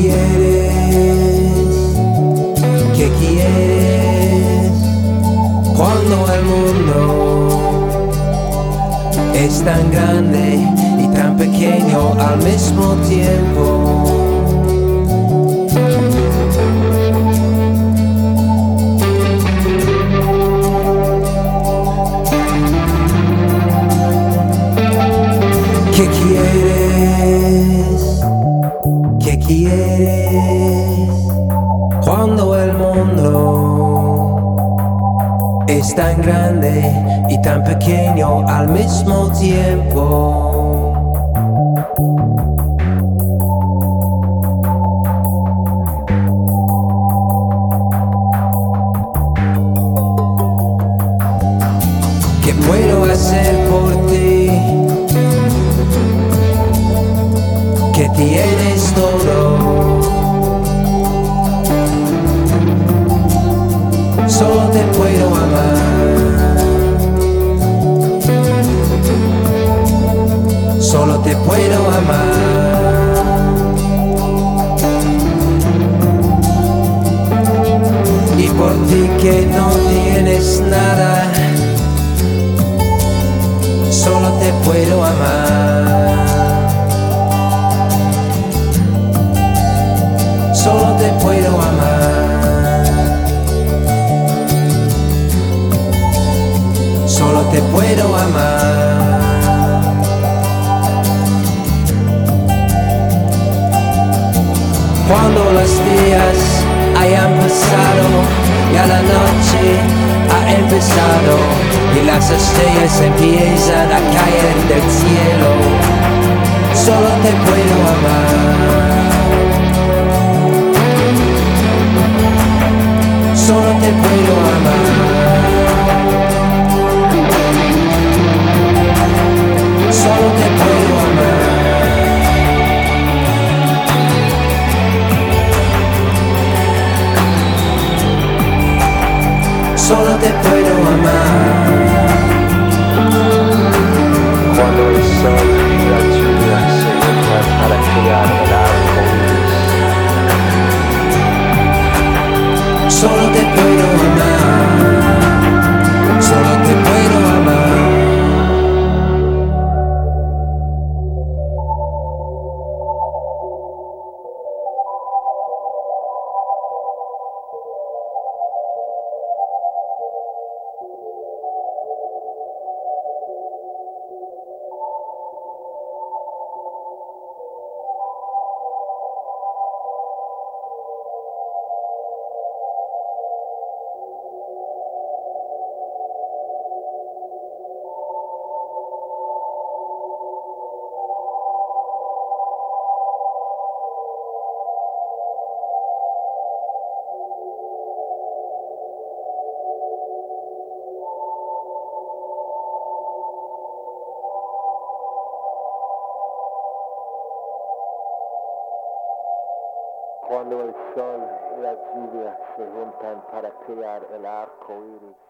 quieres? ¿Qué quieres? Cuando el mundo es tan grande y tan pequeño al mismo tiempo. ¿Qué quieres? ¿Qué quieres? Cuando el mundo es tan grande y tan pequeño al mismo tiempo. ¿Qué puedo hacer por ti? Que tienes todo, solo te puedo amar, solo te puedo amar. Y por ti que no tienes nada, solo te puedo amar. Solo te puedo amar, solo te puedo amar. Cuando los días hayan pasado, ya la noche ha empezado y las estrellas empiezan a caer del cielo, solo te puedo amar. Solo te puedo amar, solo te puedo amar, solo te puedo amar. Cuando el sol y la lluvia se juntan para crear el arco iris, solo te puedo amar, solo te puedo amar. cuando el sol y la lluvia se juntan para crear el arco iris.